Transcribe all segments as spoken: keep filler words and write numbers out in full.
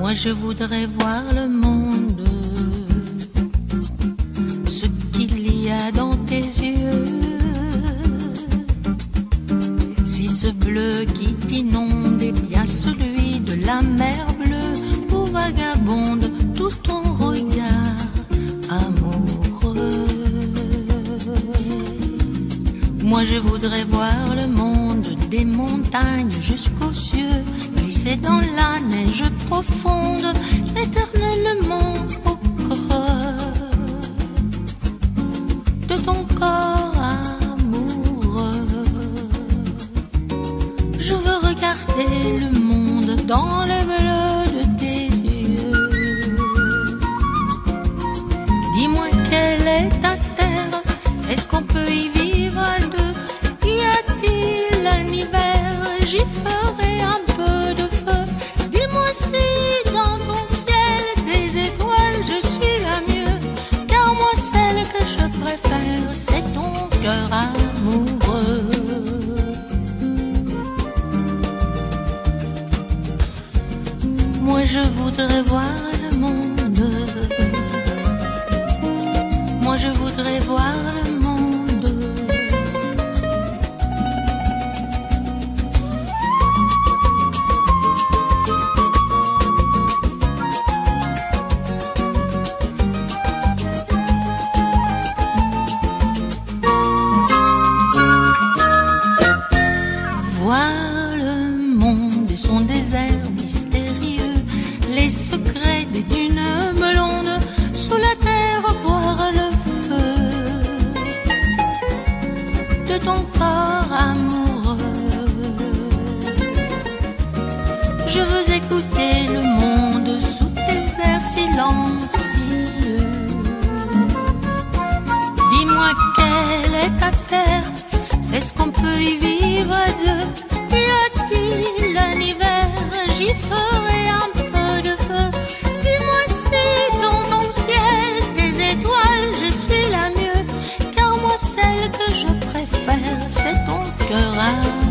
Moi je voudrais voir le monde, ce qu'il y a dans tes yeux. Si ce bleu qui t'inonde est bien celui de la mer bleue, où vagabonde tout ton regard amoureux. Moi je voudrais voir le monde des montagnes jusqu'aux cieux, glisser dans la neige profonde, éternellement au creux de ton corps amoureux. Je veux regarder le monde dans le bleu de tes yeux. Dis-moi quelle est ta terre, est-ce qu'on peut y vivre à deux? Y a-t-il un hiver? J'y ferai un peu de feu. Dis-moi si dans ton ciel des étoiles je suis la mieux, car moi celle que je préfère c'est ton cœur amoureux. Moi je voudrais voir le monde, moi je voudrais voir le monde. Voir le monde et son désert mystérieux, les secrets des dunes blondes, sous la terre voir le feu de ton corps amoureux. Je veux écouter le monde sous tes airs silencieux. Dis-moi quelle est ta terre, est-ce qu'on peut y vivre à deux? Y a-t-il un hiver? J'y ferai un peu de feu. Dis-moi si dans ton ciel des étoiles je suis la mieux, car moi celle que je préfère c'est ton cœur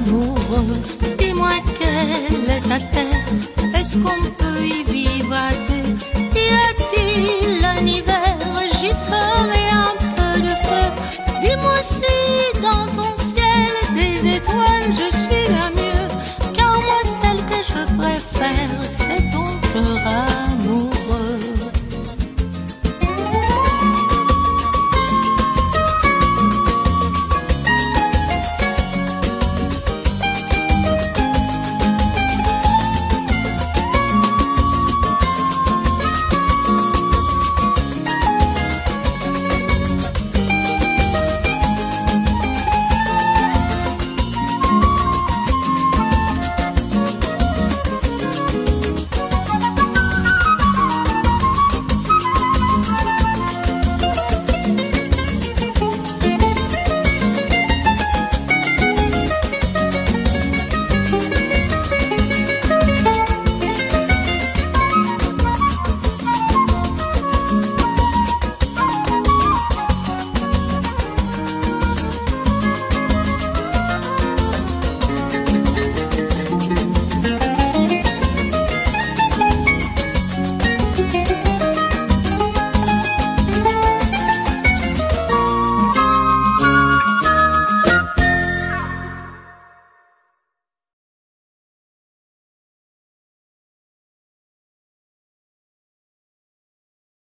amoureux. Dis-moi quelle est ta terre, est-ce qu'on peut y vivre à deux?